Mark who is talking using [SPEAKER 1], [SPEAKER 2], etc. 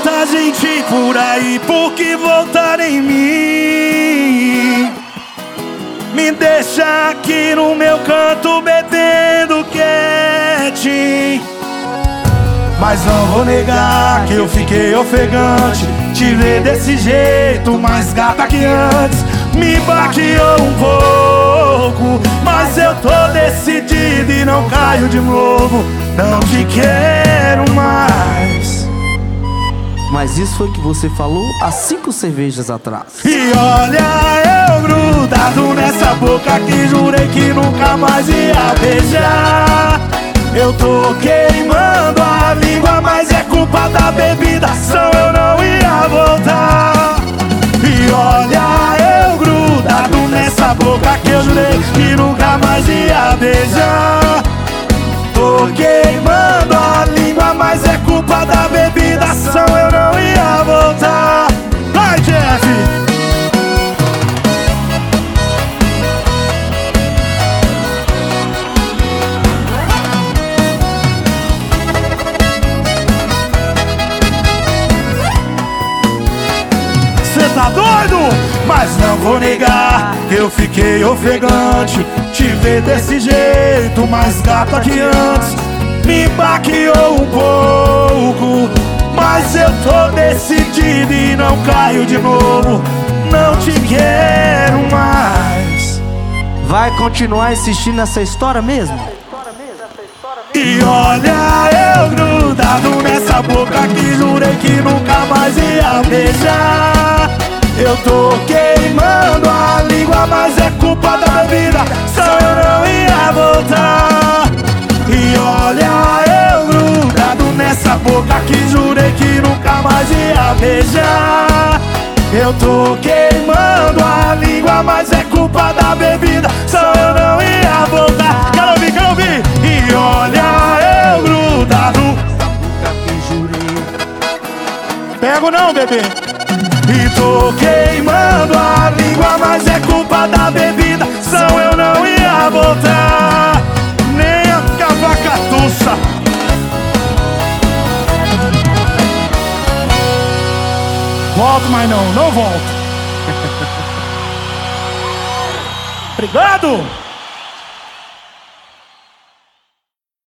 [SPEAKER 1] tanta gente por aí, por que voltar em mim? Me deixa aqui no meu canto bebendo quietinho. Mas não vou negar que eu fiquei ofegante. Te ver desse jeito, mais gata que antes, me baqueou um pouco. Mas eu tô decidido e não caio de novo. Não te quero mais.
[SPEAKER 2] Mas isso foi o que você falou há 5 cervejas atrás.
[SPEAKER 1] E olha, eu grudado nessa boca que jurei que nunca mais ia beijar. Eu tô queimando a língua, mas é culpa da bebida, senão eu não ia voltar. E olha, eu grudado nessa boca que eu jurei que nunca mais ia beijar. Tô queimando a língua, mas é culpa da bebida, senão eu não ia voltar. Vai, Jeff! Cê tá doido? Mas não vou negar que eu fiquei ofegante. Te ver desse jeito, mais gata que antes, me baqueou um pouco. Mas eu tô decidido e não caio de novo. Não te quero mais.
[SPEAKER 2] Vai continuar insistindo nessa história mesmo?
[SPEAKER 1] E olha, eu grudado nessa boca que jurei que nunca mais ia beijar. Eu tô queimando a língua, mas é culpa da bebida, só eu não ia voltar. E olha, eu grudado nessa boca que jurei que nunca mais ia beijar. Eu tô queimando a língua, mas é culpa da bebida, só eu não ia voltar. Quero ouvir, quero ouvir. E olha, eu grudado nessa boca que jurei. Pego não, bebê. E tô queimando a língua, mas é culpa da bebida, senão eu não ia voltar. Nem a cavacatuça. Volto, mas não volto. Obrigado!